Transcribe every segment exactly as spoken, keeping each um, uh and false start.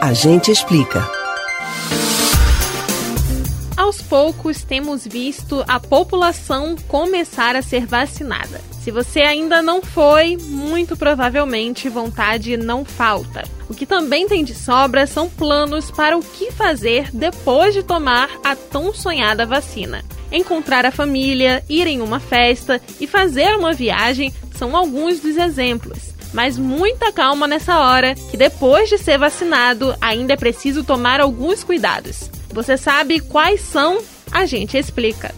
A gente explica. Aos poucos, temos visto a população começar a ser vacinada. Se você ainda não foi, muito provavelmente vontade não falta. O que também tem de sobra são planos para o que fazer depois de tomar a tão sonhada vacina. Encontrar a família, ir em uma festa e fazer uma viagem são alguns dos exemplos. Mas muita calma nessa hora, que depois de ser vacinado ainda é preciso tomar alguns cuidados. Você sabe quais são? A gente explica.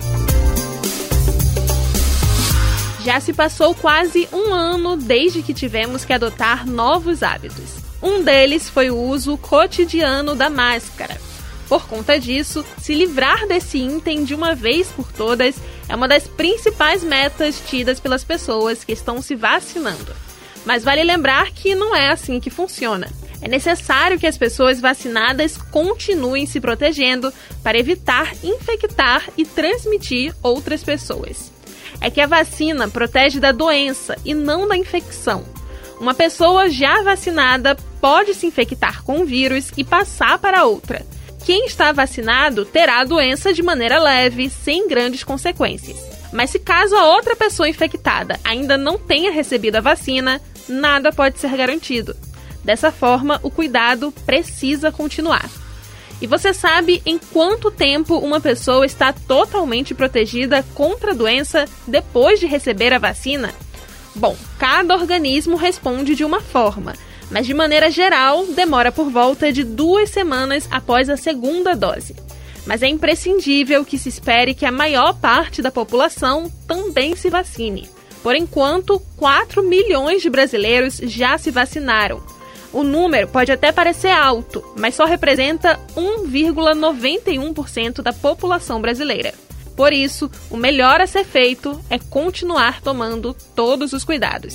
Já se passou quase um ano desde que tivemos que adotar novos hábitos. Um deles foi o uso cotidiano da máscara. Por conta disso, se livrar desse item de uma vez por todas é uma das principais metas tidas pelas pessoas que estão se vacinando. Mas vale lembrar que não é assim que funciona. É necessário que as pessoas vacinadas continuem se protegendo para evitar infectar e transmitir outras pessoas. É que a vacina protege da doença e não da infecção. Uma pessoa já vacinada pode se infectar com o vírus e passar para outra. Quem está vacinado terá a doença de maneira leve, sem grandes consequências. Mas se caso a outra pessoa infectada ainda não tenha recebido a vacina, nada pode ser garantido. Dessa forma, o cuidado precisa continuar. E você sabe em quanto tempo uma pessoa está totalmente protegida contra a doença depois de receber a vacina? Bom, cada organismo responde de uma forma, mas de maneira geral demora por volta de duas semanas após a segunda dose. Mas é imprescindível que se espere que a maior parte da população também se vacine. Por enquanto, quatro milhões de brasileiros já se vacinaram. O número pode até parecer alto, mas só representa um vírgula noventa e um por cento da população brasileira. Por isso, o melhor a ser feito é continuar tomando todos os cuidados.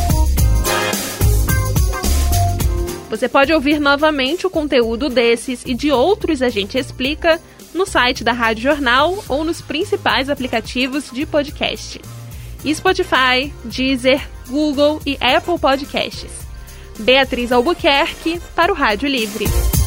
Você pode ouvir novamente o conteúdo desses e de outros A Gente Explica no site da Rádio Jornal ou nos principais aplicativos de podcast. Spotify, Deezer, Google e Apple Podcasts. Beatriz Albuquerque para o Rádio Livre.